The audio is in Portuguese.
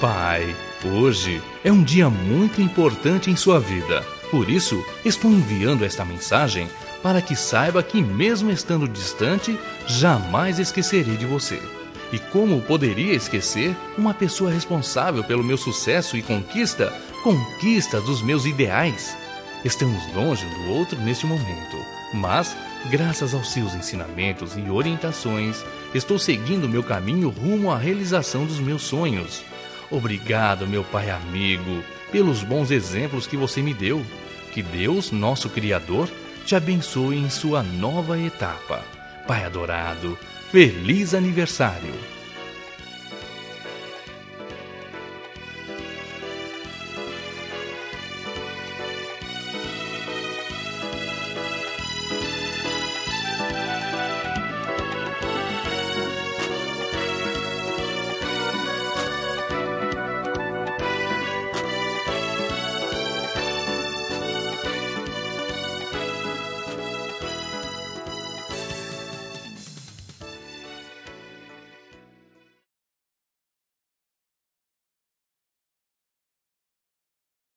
Pai, hoje é um dia muito importante em sua vida. Por isso, estou enviando esta mensagem para que saiba que, mesmo estando distante, jamais esquecerei de você. E como poderia esquecer uma pessoa responsável pelo meu sucesso e conquista dos meus ideais? Estamos longe um do outro neste momento, mas, graças aos seus ensinamentos e orientações, estou seguindo meu caminho rumo à realização dos meus sonhos. Obrigado, meu Pai amigo, pelos bons exemplos que você me deu. Que Deus, nosso Criador, te abençoe em sua nova etapa. Pai adorado, feliz aniversário!